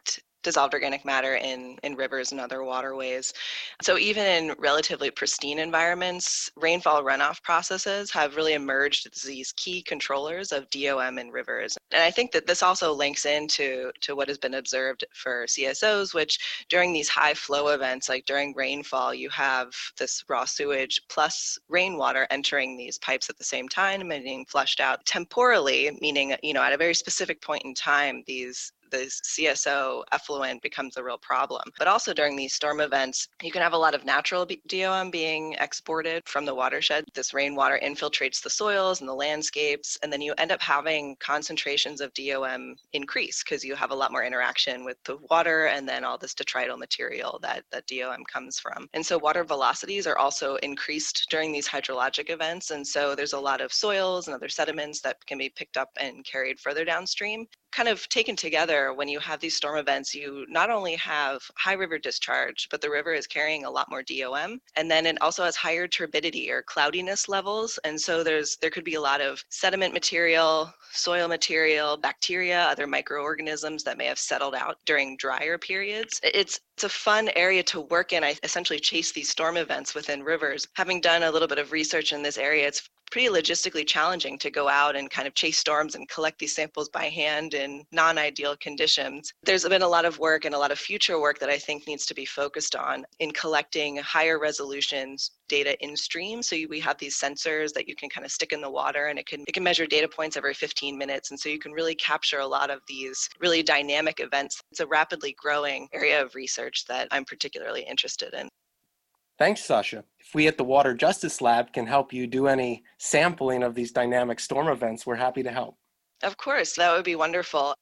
dissolved organic matter in, in rivers and other waterways. So even in relatively pristine environments, rainfall runoff processes have really emerged as these key controllers of D O M in rivers. And I think that this also links into to what has been observed for C S Os, which during these high flow events, like during rainfall, you have this raw sewage plus rainwater entering these pipes at the same time and being flushed out temporally, meaning, you know, at a very specific point in time, these the C S O effluent becomes a real problem. But also during these storm events, you can have a lot of natural D O M being exported from the watershed. This rainwater infiltrates the soils and the landscapes, and then you end up having concentrations of D O M increase because you have a lot more interaction with the water and then all this detrital material that, that D O M comes from. And so water velocities are also increased during these hydrologic events. And so there's a lot of soils and other sediments that can be picked up and carried further downstream. Kind of taken together, when you have these storm events, you not only have high river discharge, but the river is carrying a lot more D O M, and then it also has higher turbidity or cloudiness levels, and so there's there could be a lot of sediment material, soil material, bacteria, other microorganisms that may have settled out during drier periods. It's It's a fun area to work in. I essentially chase these storm events within rivers. Having done a little bit of research in this area, it's pretty logistically challenging to go out and kind of chase storms and collect these samples by hand in non-ideal conditions. There's been a lot of work and a lot of future work that I think needs to be focused on in collecting higher resolutions data in stream. So we have these sensors that you can kind of stick in the water, and it can it can measure data points every fifteen minutes. And so you can really capture a lot of these really dynamic events. It's a rapidly growing area of research that I'm particularly interested in. Thanks, Sasha. If we at the Water Justice Lab can help you do any sampling of these dynamic storm events, we're happy to help. Of course, that would be wonderful.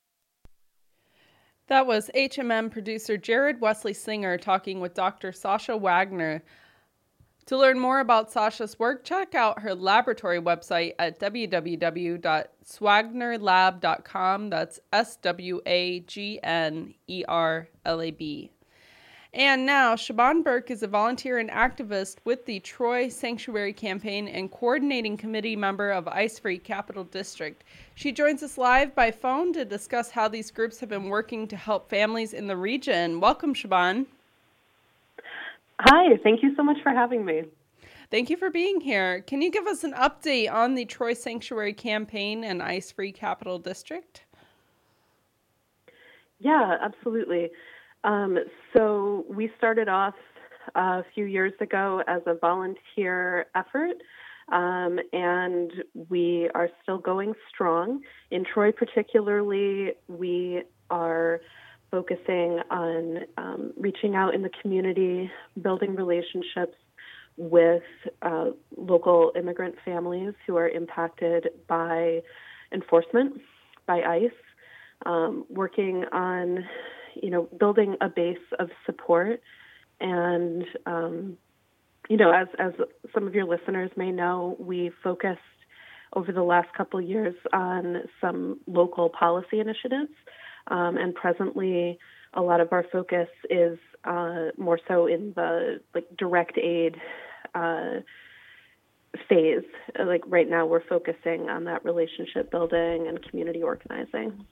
That was H M M producer Jared Wesley Singer talking with Doctor Sasha Wagner. To learn more about Sasha's work, check out her laboratory website at w w w dot swagner lab dot com. That's S W A G N E R L A B. And now, Siobhan Burke is a volunteer and activist with the Troy Sanctuary Campaign and coordinating committee member of Ice Free Capital District. She joins us live by phone to discuss how these groups have been working to help families in the region. Welcome, Siobhan. Hi, thank you so much for having me. Thank you for being here. Can you give us an update on the Troy Sanctuary Campaign and Ice Free Capital District? Yeah, absolutely. Um, so we started off a few years ago as a volunteer effort, um, and we are still going strong. In Troy particularly, we are focusing on um, reaching out in the community, building relationships with uh, local immigrant families who are impacted by enforcement, by ICE, um, working on you know, building a base of support. And, um, you know, as, as some of your listeners may know, we focused over the last couple of years on some local policy initiatives. Um, and presently, a lot of our focus is uh, more so in the like direct aid uh, phase. Like right now, we're focusing on that relationship building and community organizing.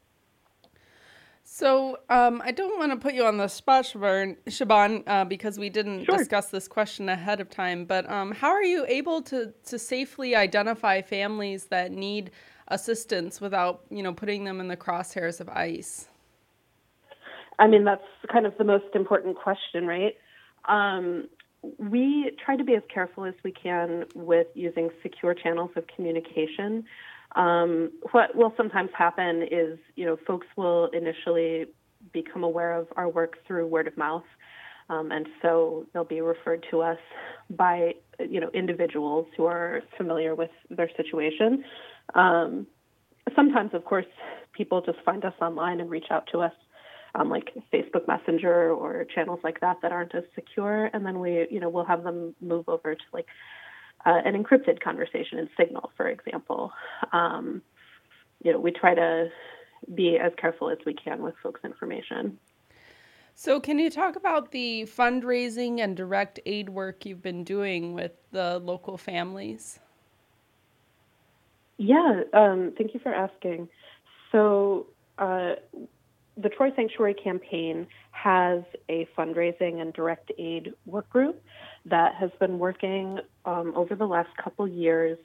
So um, I don't want to put you on the spot, Siobhan, Siobhan uh, because we didn't Sure. discuss this question ahead of time. But um, how are you able to, to safely identify families that need assistance without, you know, putting them in the crosshairs of ICE? I mean, that's kind of the most important question, right? Um, we try to be as careful as we can with using secure channels of communication. Um, what will sometimes happen is, you know, folks will initially become aware of our work through word of mouth. Um, and so they'll be referred to us by, you know, individuals who are familiar with their situation. Um, sometimes, of course, people just find us online and reach out to us on like Facebook Messenger or channels like that that aren't as secure. And then we, you know, we'll have them move over to like Uh, an encrypted conversation in Signal, for example. Um, you know, we try to be as careful as we can with folks' information. So can you talk about the fundraising and direct aid work you've been doing with the local families? Yeah, um, thank you for asking. So uh, the Troy Sanctuary Campaign has a fundraising and direct aid work group that has been working um, over the last couple years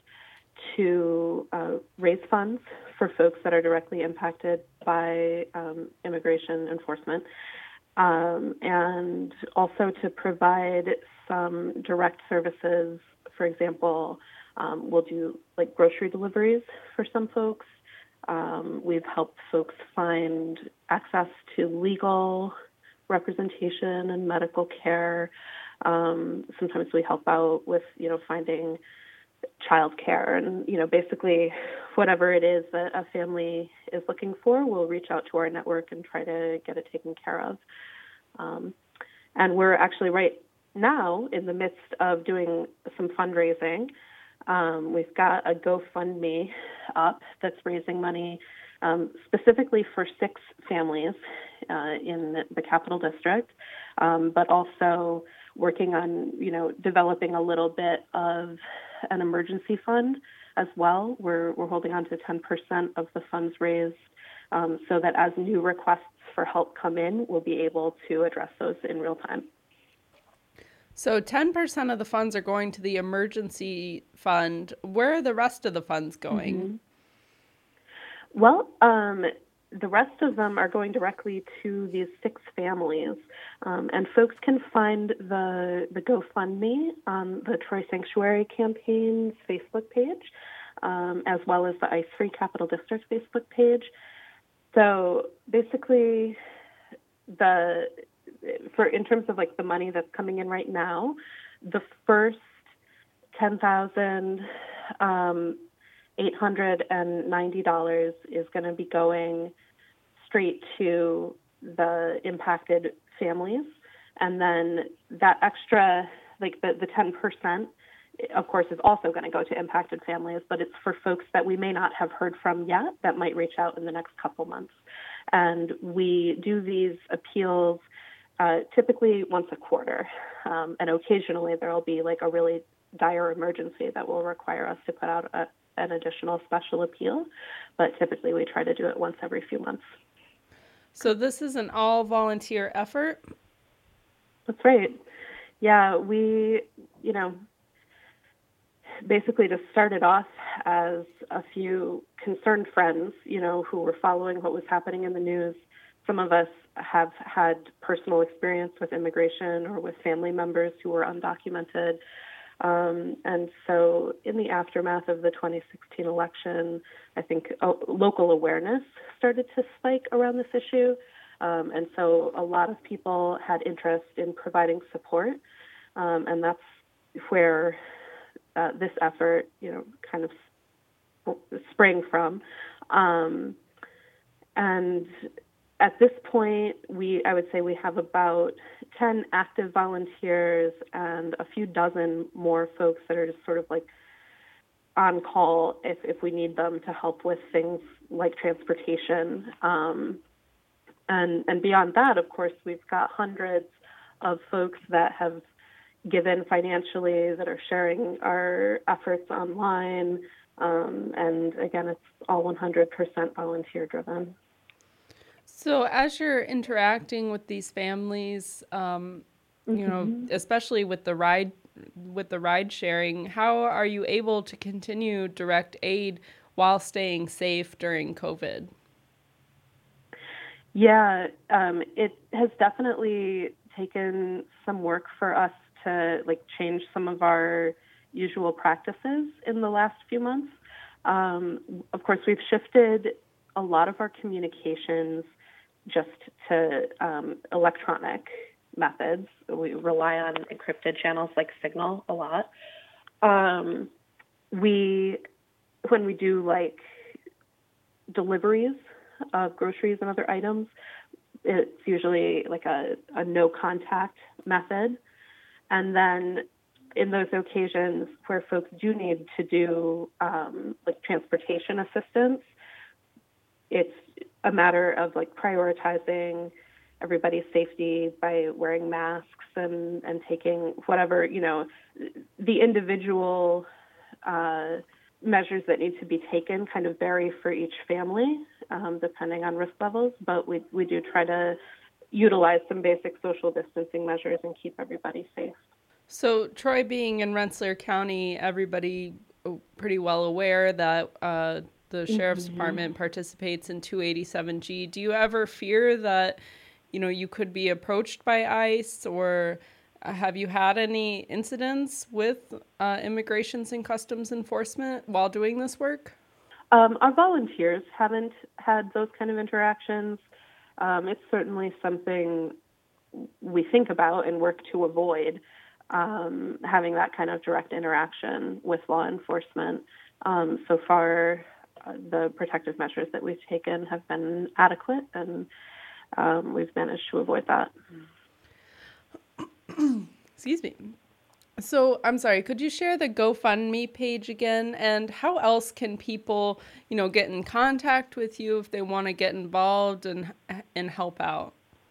to uh, raise funds for folks that are directly impacted by um, immigration enforcement, um, and also to provide some direct services. For example, um, we'll do like grocery deliveries for some folks. Um, we've helped folks find access to legal representation and medical care. Um, sometimes we help out with, you know, finding childcare, and, you know, basically whatever it is that a family is looking for, we'll reach out to our network and try to get it taken care of. Um, and we're actually right now in the midst of doing some fundraising. Um, we've got a GoFundMe up that's raising money um, specifically for six families uh, in the, the Capital District, um, but also working on, you know, developing a little bit of an emergency fund as well. We're, we're holding on to ten percent of the funds raised um, so that as new requests for help come in, we'll be able to address those in real time. So ten percent of the funds are going to the emergency fund. Where are the rest of the funds going? Mm-hmm. Well, um, the rest of them are going directly to these six families. Um, and folks can find the, the GoFundMe on the Troy Sanctuary Campaign's Facebook page, um, as well as the ICE Free Capital District Facebook page. So basically, the for in terms of like the money that's coming in right now, the first ten thousand eight hundred ninety dollars is going to be going straight to the impacted families, and then that extra, like the, the ten percent, of course, is also going to go to impacted families, but it's for folks that we may not have heard from yet that might reach out in the next couple months. And we do these appeals uh, typically once a quarter, um, and occasionally there will be like a really dire emergency that will require us to put out a, an additional special appeal, but typically we try to do it once every few months. So this is an all-volunteer effort? That's right. Yeah, we, you know, basically just started off as a few concerned friends, you know, who were following what was happening in the news. Some of us have had personal experience with immigration or with family members who were undocumented. Um, and so in the aftermath of the twenty sixteen election, I think uh, local awareness started to spike around this issue. Um, and so a lot of people had interest in providing support. Um, and that's where uh, this effort, you know, kind of sp- sprang from. Um, and at this point, we I would say we have about ten active volunteers and a few dozen more folks that are just sort of like on call if, if we need them to help with things like transportation. Um, and, and beyond that, of course, we've got hundreds of folks that have given financially, that are sharing our efforts online. Um, and again, it's all one hundred percent volunteer driven. So as you're interacting with these families, um, mm-hmm. you know, especially with the ride with the ride sharing, how are you able to continue direct aid while staying safe during COVID? Yeah, um, it has definitely taken some work for us to like change some of our usual practices in the last few months. Um, of course, we've shifted a lot of our communications just to um, electronic methods. We rely on encrypted channels like Signal a lot. Um, we, when we do like deliveries of groceries and other items, it's usually like a, a no contact method. And then in those occasions where folks do need to do um, like transportation assistance, it's a matter of like prioritizing everybody's safety by wearing masks and, and taking whatever, you know, the individual uh, measures that need to be taken kind of vary for each family. um, depending on risk levels, but we, we do try to utilize some basic social distancing measures and keep everybody safe. So Troy being in Rensselaer County, everybody pretty well aware that uh, the Sheriff's mm-hmm. Department participates in two eighty-seven G. Do you ever fear that, you know, you could be approached by ICE, or have you had any incidents with uh, Immigrations and Customs Enforcement while doing this work? Um, our volunteers haven't had those kind of interactions. Um, it's certainly something we think about and work to avoid, um, having that kind of direct interaction with law enforcement. Um, so far, uh, the protective measures that we've taken have been adequate, and um, we've managed to avoid that. Excuse me. So I'm sorry, could you share the GoFundMe page again, and how else can people, you know, get in contact with you if they want to get involved and and help out?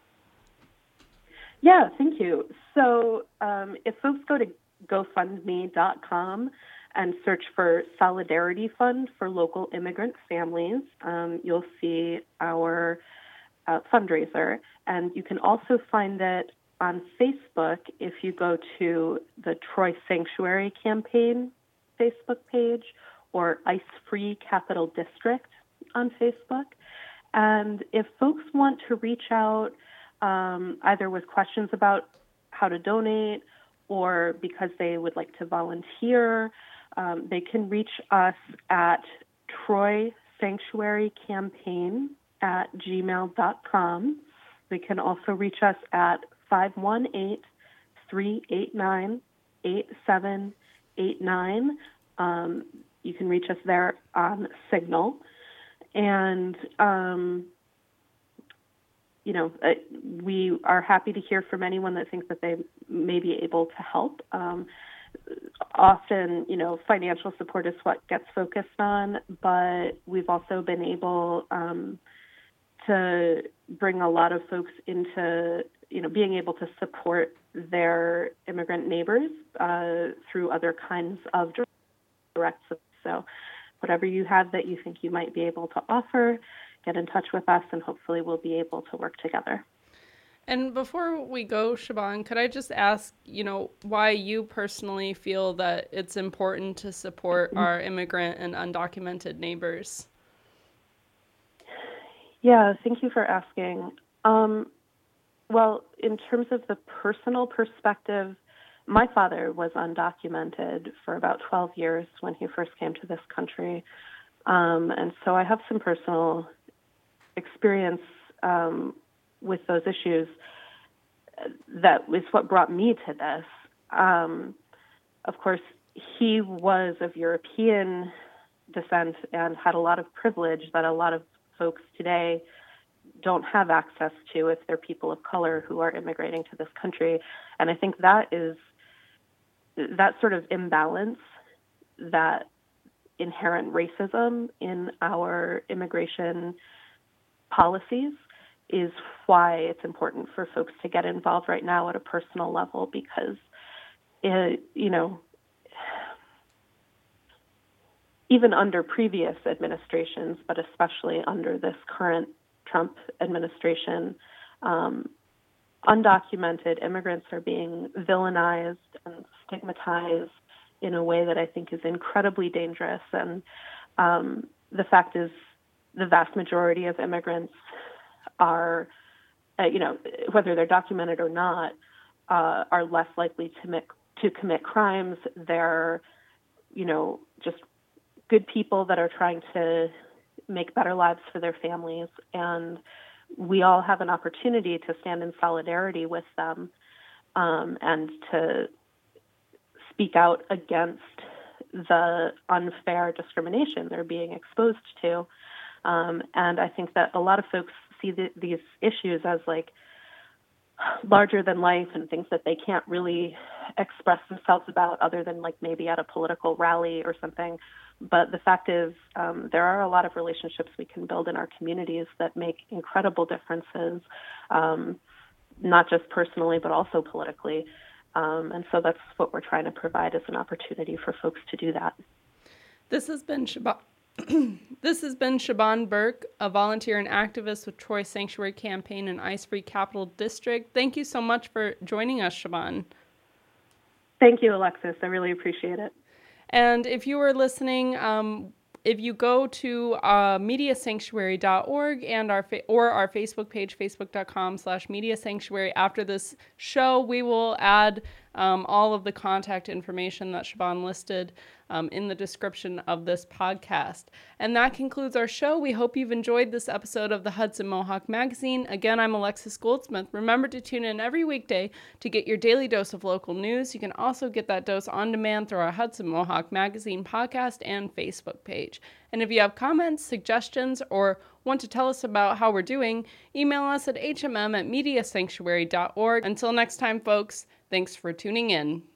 Yeah, thank you. So um, if folks go to go fund me dot com and search for Solidarity Fund for Local Immigrant Families, um, you'll see our uh, fundraiser, and you can also find it on Facebook if you go to the Troy Sanctuary Campaign Facebook page or ICE Free Capital District on Facebook. And if folks want to reach out um, either with questions about how to donate or because they would like to volunteer, um, they can reach us at Troy Sanctuary Campaign at gmail dot com. They can also reach us at five one eight, three eight nine, eight seven eight nine. Um, you can reach us there on Signal. And, um, you know, uh, we are happy to hear from anyone that thinks that they may be able to help. Um, often, you know, financial support is what gets focused on, but we've also been able um, to bring a lot of folks into, you know, being able to support their immigrant neighbors uh, through other kinds of direct support. So whatever you have that you think you might be able to offer, get in touch with us, and hopefully we'll be able to work together. And before we go, Siobhan, could I just ask, you know, why you personally feel that it's important to support mm-hmm. our immigrant and undocumented neighbors? Yeah, thank you for asking. Um, well, in terms of the personal perspective, my father was undocumented for about twelve years when he first came to this country. Um, and so I have some personal experience um, with those issues. That is what brought me to this. Um, of course, he was of European descent and had a lot of privilege that a lot of folks today don't have access to if they're people of color who are immigrating to this country. And I think that is that sort of imbalance, that inherent racism in our immigration policies, is why it's important for folks to get involved right now at a personal level, because, it, you know, even under previous administrations, but especially under this current Trump administration, um, undocumented immigrants are being villainized and stigmatized in a way that I think is incredibly dangerous. And um, the fact is, the vast majority of immigrants are, uh, you know, whether they're documented or not, uh, are less likely to commit, to commit crimes. They're, you know, just good people that are trying to make better lives for their families. And we all have an opportunity to stand in solidarity with them um, and to speak out against the unfair discrimination they're being exposed to. Um, and I think that a lot of folks see the, these issues as like larger than life and things that they can't really express themselves about other than like maybe at a political rally or something. But the fact is, um, there are a lot of relationships we can build in our communities that make incredible differences, um, not just personally, but also politically. Um, and so that's what we're trying to provide as an opportunity for folks to do that. This has been Siobhan, This has been Siobhan Burke, a volunteer and activist with Troy Sanctuary Campaign and Ice Free Capital District. Thank you so much for joining us, Siobhan. Thank you, Alexis. I really appreciate it. And if you were listening, um, if you go to uh, media sanctuary dot org and our fa- or our Facebook page, facebook.com slash media sanctuary, after this show, we will add um, all of the contact information that Siobhan listed um, in the description of this podcast. And that concludes our show. We hope you've enjoyed this episode of the Hudson Mohawk Magazine. Again, I'm Alexis Goldsmith. Remember to tune in every weekday to get your daily dose of local news. You can also get that dose on demand through our Hudson Mohawk Magazine podcast and Facebook page. And if you have comments, suggestions, or want to tell us about how we're doing, email us at h m m at media sanctuary dot org. Until next time, folks, thanks for tuning in.